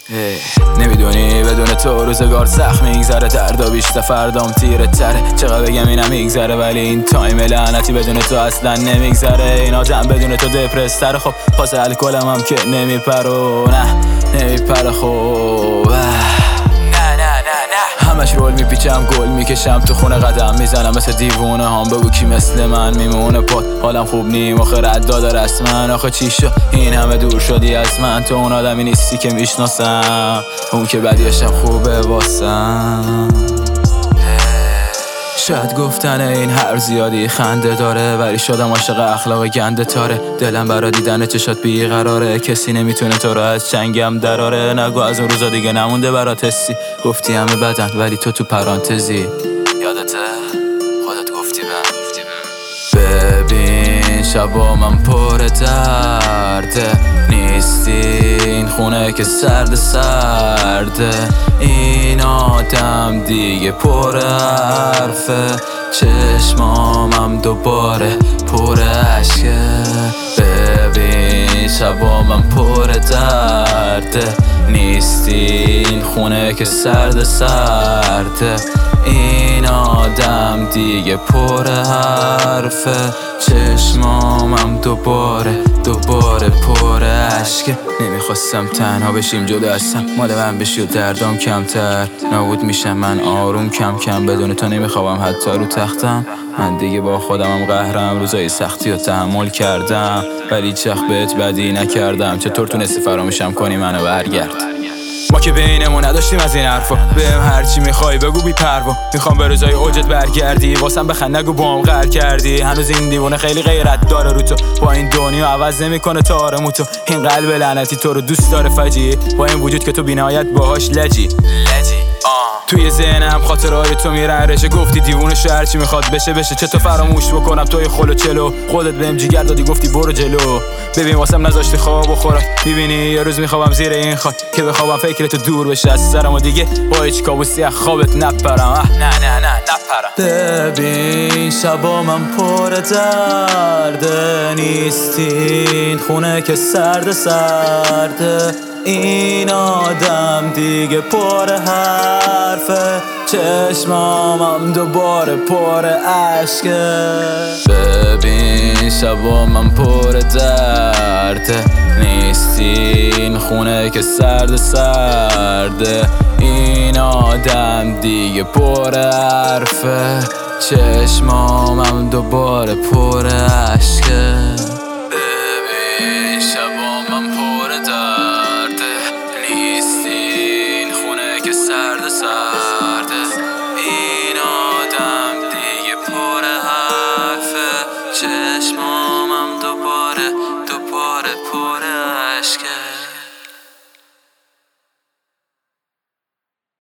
نمیدونی بدون تو روزگار سخت میگذره، دردا بیشتر فردام تیره تره. چقدر بگم اینم میگذره ولی این تایم لعنتی بدون تو اصلا نمیگذره. این آدم بدون تو دپرس‌تره. خب پاس الکلم هم که نمیپره و نه نمیپره. خب همش رول میپیچم گل میکشم تو خونه قدم میزنم مثل دیوونه هم. بگو کی مثل من میمونه پات حالم خوب نیم آخه رد داده رسمن. آخه چی شد این همه دور شدی از من؟ تو اون آدمی نیستی که میشناسم، اون که بدیشم خوبه واسم. شاید گفتن این هر زیادی خنده داره ولی شدم عاشق اخلاق گنده تاره. دلم برا دیدن چشات بیقراره، کسی نمیتونه تو رو از چنگم دراره. نگو از اون روزا دیگه نمونده برات حسی، گفتی همه بدن ولی تو پرانتزی. یادته خودت گفتی ببین شبا من پر درده، نیستی این خونه که سرده. این آدم دیگه پر حرفه، چشمامم دوباره پر عشقه. ببین شبا من پر درده، نیستی این خونه که سرده. این آدم دیگه پر حرفه، چشمامم دوباره پر عشقه. نمیخواستم تنها بشیم جدا هستم، مال من بشی و دردام کمتر نابود میشم من آروم کم کم. بدون تو نمیخوابم حتی رو تختم، من دیگه با خودمم قهرم. روزای سختی رو تحمل کردم ولی چخ بهت بدی نکردم. چطور تونستی فراموشم کنی منو برگرد؟ ما که بینمون نداشتیم از این حرفا، بهم هرچی میخوای بگو بی پروا. میخوام به روزای اوجت برگردی، واسم بخند نگو بام قهر کردی. هنوز این دیوونه خیلی غیرت داره رو تو، با این دنیا عوض نمیکنه تا آرمو تو. این قلب لعنتی تو رو دوست داره فجی، با این وجود که تو بی‌نهایت باهاش لجی. توی ذهنم خاطرهای تو میرن رشه، گفتی دیوونه شو هرچی میخواد بشه. چطور فراموش بکنم توی خلو چلو؟ خودت بهم جیگر دادی گفتی برو جلو. ببین واسم نذاشتی خواب و خوراک، میبینی یه روز میخوابم زیر این خاک که بخوابم فکرتو دور بشه از سرم و دیگه با هیچ کابوسی از خوابت نپرم. نه نپرم. ببین شبا من پر درده، نیستی این خونه که سرده. این آدم دیگه پر حرفه، چشمامم دوباره پر عشقه. ببین شبا من پر درده، نیستی این خونه که سرده. این آدم دیگه پر حرفه، چشمامم دوباره پر عشقه. ببین شبا من پر درده، نیستی این خونه که سرده. این آدم دیگه پر حرفه، چشمام